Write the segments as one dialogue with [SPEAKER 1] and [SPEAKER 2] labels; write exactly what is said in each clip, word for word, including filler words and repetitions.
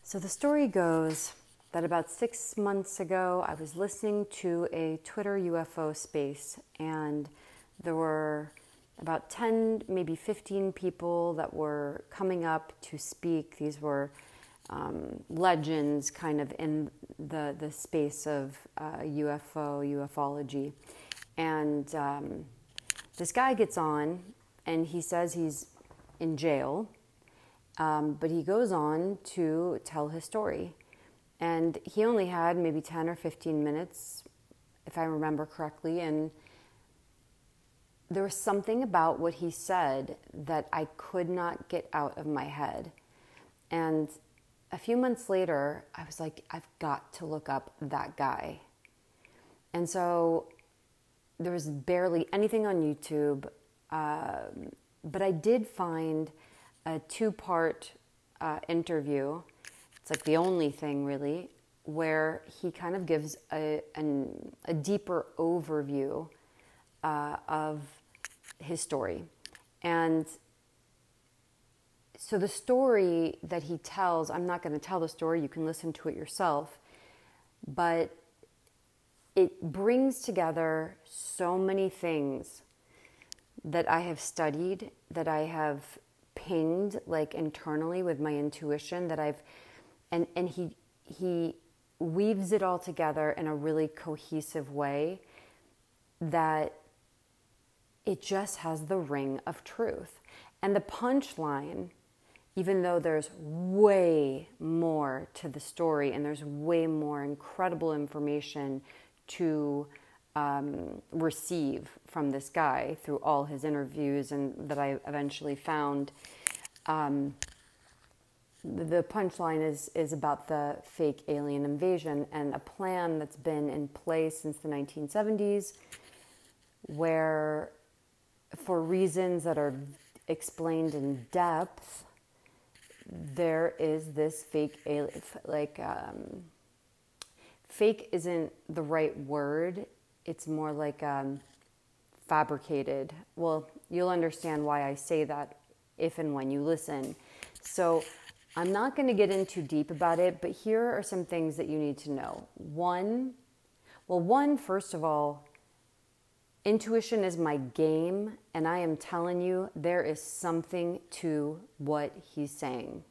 [SPEAKER 1] So the story goes that about six months ago, I was listening to a Twitter U F O space, and there were about ten, maybe fifteen people that were coming up to speak. These were um, legends kind of in the, the space of uh, U F O, ufology. And um, this guy gets on, and he says he's in jail, um, but he goes on to tell his story. And he only had maybe ten or fifteen minutes, if I remember correctly, and there was something about what he said that I could not get out of my head. And a few months later, I was like, I've got to look up that guy. And so there was barely anything on YouTube, uh, but I did find a two-part uh, interview. It's like the only thing really, where he kind of gives a, an, a deeper overview uh, of his story. And so the story that he tells, I'm not going to tell the story, you can listen to it yourself, but it brings together so many things that I have studied, that I have pinged like internally with my intuition, that I've And and he he weaves it all together in a really cohesive way that it just has the ring of truth. And the punchline, even though there's way more to the story and there's way more incredible information to um, receive from this guy through all his interviews and that I eventually found, um, the punchline is, is about the fake alien invasion and a plan that's been in place since the nineteen seventies, where for reasons that are explained in depth, there is this fake alien, like, um, fake isn't the right word. It's more like um, fabricated. Well, you'll understand why I say that if and when you listen. So I'm not going to get in too deep about it, but here are some things that you need to know. One, well, one, first of all, intuition is my game, and I am telling you, there is something to what he's saying.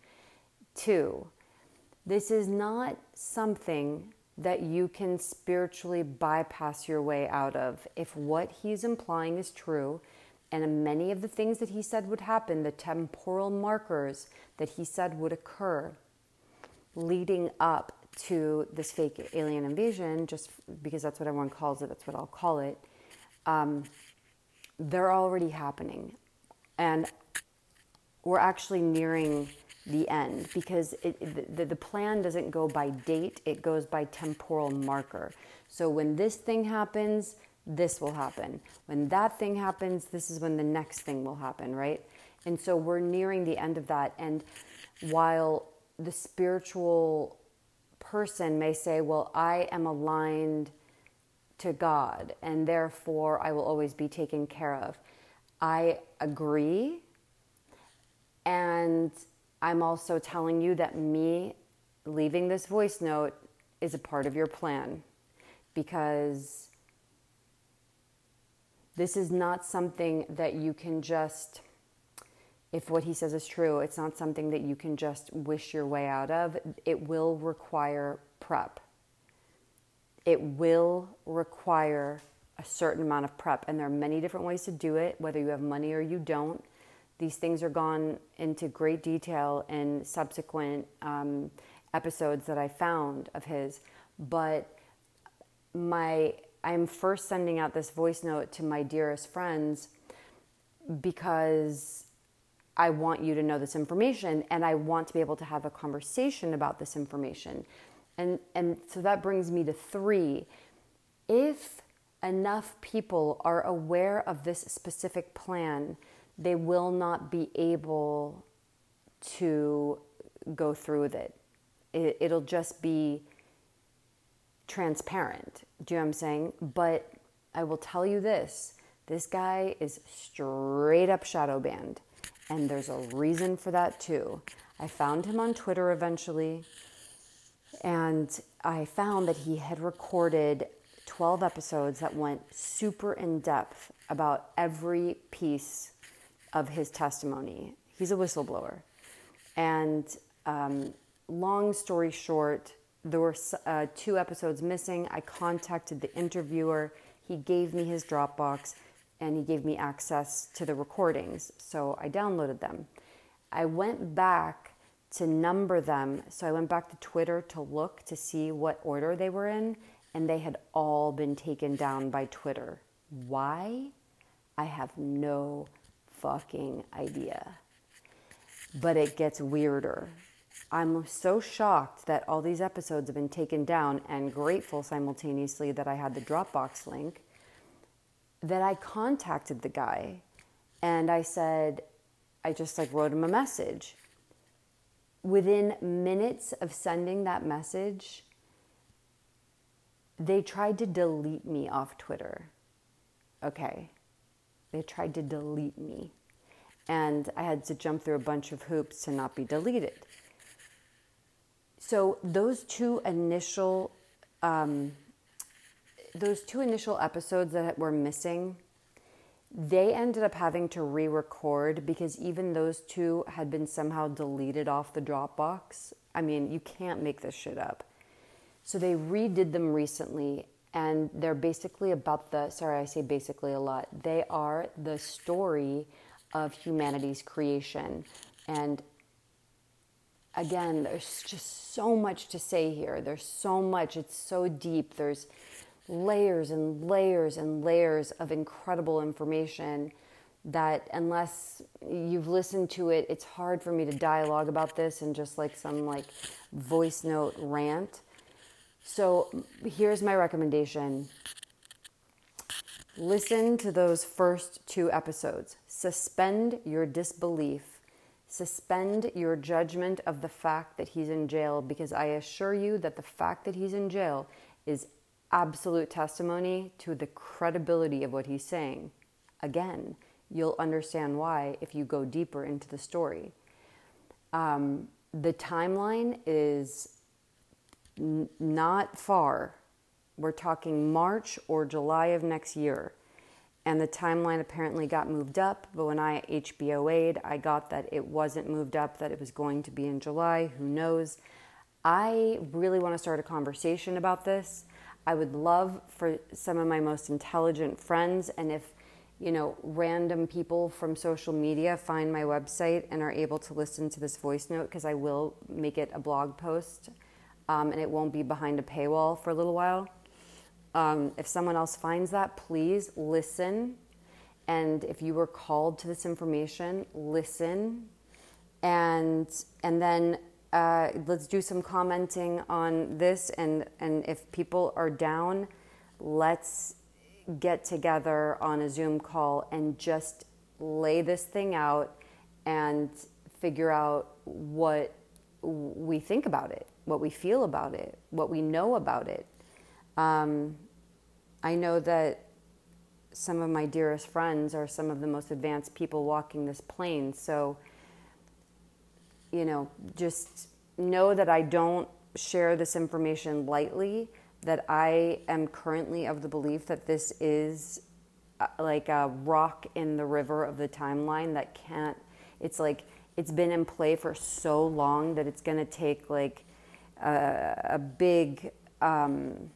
[SPEAKER 1] Two, this is not something that you can spiritually bypass your way out of. If what he's implying is true, and many of the things that he said would happen, the temporal markers that he said would occur leading up to this fake alien invasion, just because that's what everyone calls it, that's what I'll call it, um, they're already happening. And we're actually nearing the end, because it, the, the plan doesn't go by date, it goes by temporal marker. So when this thing happens, this will happen. When that thing happens, this is when the next thing will happen, right? And so we're nearing the end of that. And while the spiritual person may say, well, I am aligned to God, and therefore I will always be taken care of, I agree. And I'm also telling you that me leaving this voice note is a part of your plan, because this is not something that you can just, if what he says is true, it's not something that you can just wish your way out of. It will require prep. It will require a certain amount of prep, and there are many different ways to do it, whether you have money or you don't. These things are gone into great detail in subsequent um, episodes that I found of his. But my, I'm first sending out this voice note to my dearest friends because I want you to know this information, and I want to be able to have a conversation about this information. And, and so that brings me to three. If enough people are aware of this specific plan, they will not be able to go through with it. it. It'll just be transparent. Do you know what I'm saying? But I will tell you this. This guy is straight up shadow banned. And there's a reason for that too. I found him on Twitter eventually, and I found that he had recorded twelve episodes that went super in depth about every piece of his testimony. He's a whistleblower. And um, long story short, there were uh, two episodes missing. I contacted the interviewer. He gave me his Dropbox, and he gave me access to the recordings. So I downloaded them. I went back to number them. So I went back to Twitter to look to see what order they were in, and they had all been taken down by Twitter. Why? I have no fucking idea. But it gets weirder. I'm so shocked that all these episodes have been taken down, and grateful simultaneously that I had the Dropbox link, that I contacted the guy and I said, I just like wrote him a message. Within minutes of sending that message, they tried to delete me off Twitter. Okay. They tried to delete me. And I had to jump through a bunch of hoops to not be deleted. So those two initial, um, those two initial episodes that were missing, they ended up having to re-record because even those two had been somehow deleted off the Dropbox. I mean, you can't make this shit up. So they redid them recently, and they're basically about the, sorry, I say basically a lot. They are the story of humanity's creation. And again, there's just so much to say here. There's so much. It's so deep. There's layers and layers and layers of incredible information that unless you've listened to it, it's hard for me to dialogue about this in just like some like voice note rant. So here's my recommendation. Listen to those first two episodes. Suspend your disbelief. Suspend your judgment of the fact that he's in jail, because I assure you that the fact that he's in jail is absolute testimony to the credibility of what he's saying. Again, you'll understand why if you go deeper into the story. Um, the timeline is n- not far. We're talking March or July of next year. And the timeline apparently got moved up, but when I H B O A'd, I got that it wasn't moved up, that it was going to be in July. Who knows? I really want to start a conversation about this. I would love for some of my most intelligent friends, and if, you know, random people from social media find my website and are able to listen to this voice note, because I will make it a blog post, um, and it won't be behind a paywall for a little while. Um, if someone else finds that, please listen. And if you were called to this information, listen. And and then uh, let's do some commenting on this. And, and if people are down, let's get together on a Zoom call and just lay this thing out and figure out what we think about it, what we feel about it, what we know about it. Um, I know that some of my dearest friends are some of the most advanced people walking this plane. So, you know, just know that I don't share this information lightly, that I am currently of the belief that this is like a rock in the river of the timeline that can't, it's like, it's been in play for so long that it's going to take like a, a big, um,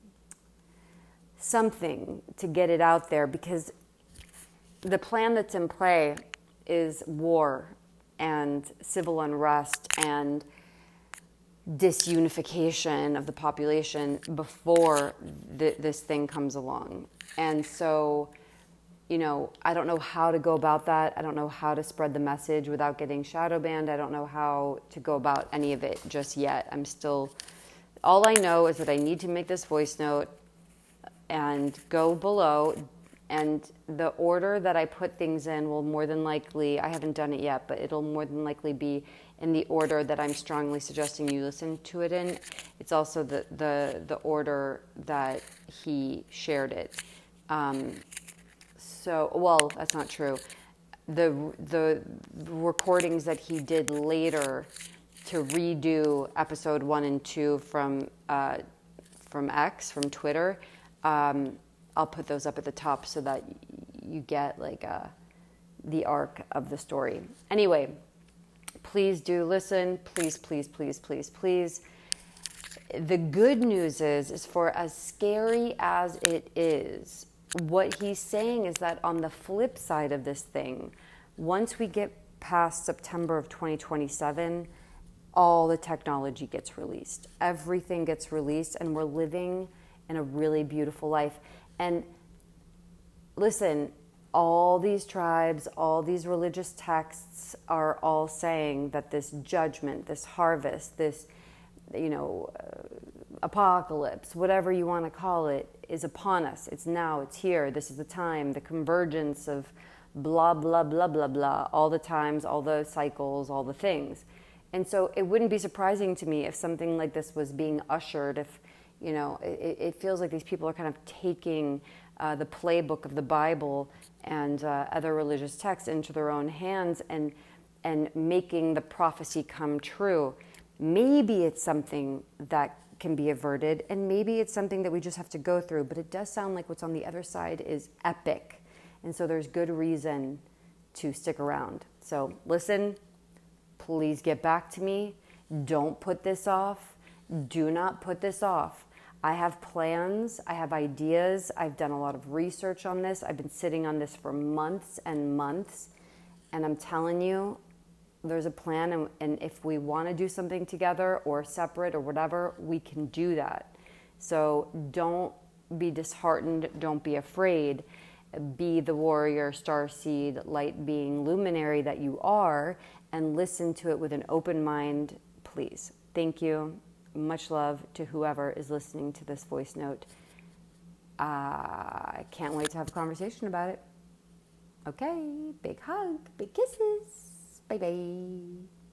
[SPEAKER 1] something to get it out there, because the plan that's in play is war and civil unrest and disunification of the population before th- this thing comes along. And so, you know, I don't know how to go about that. I don't know how to spread the message without getting shadow banned. I don't know how to go about any of it just yet. I'm still, all I know is that I need to make this voice note and go below, and the order that I put things in will more than likely, I haven't done it yet, but it'll more than likely be in the order that I'm strongly suggesting you listen to it in. It's also the the, the order that he shared it. Um, so, well, that's not true. the the recordings that he did later to redo episode one and two from uh, from X, from Twitter. Um, I'll put those up at the top so that you get like a, the arc of the story. Anyway, please do listen. Please, please, please, please, please. The good news is, is for as scary as it is, what he's saying is that on the flip side of this thing, once we get past September of twenty twenty-seven, all the technology gets released. Everything gets released, and we're living in a really beautiful life. And listen, all these tribes, all these religious texts are all saying that this judgment, this harvest, this, you know, uh, apocalypse, whatever you want to call it, is upon us. It's now, it's here, this is the time, the convergence of blah, blah, blah, blah, blah, all the times, all the cycles, all the things. And so it wouldn't be surprising to me if something like this was being ushered, if, you know, it, it feels like these people are kind of taking uh, the playbook of the Bible and uh, other religious texts into their own hands and and making the prophecy come true. Maybe it's something that can be averted, and maybe it's something that we just have to go through, but it does sound like what's on the other side is epic. And so there's good reason to stick around. So listen, please get back to me. Don't put this off. Do not put this off. I have plans. I have ideas. I've done a lot of research on this. I've been sitting on this for months and months. And I'm telling you, there's a plan, and, and if we want to do something together or separate or whatever, we can do that. So don't be disheartened. Don't be afraid. Be the warrior, starseed, light being, luminary that you are, and listen to it with an open mind, please. Thank you. Much love to whoever is listening to this voice note. Uh, I can't wait to have a conversation about it. Okay, big hug, big kisses. Bye-bye.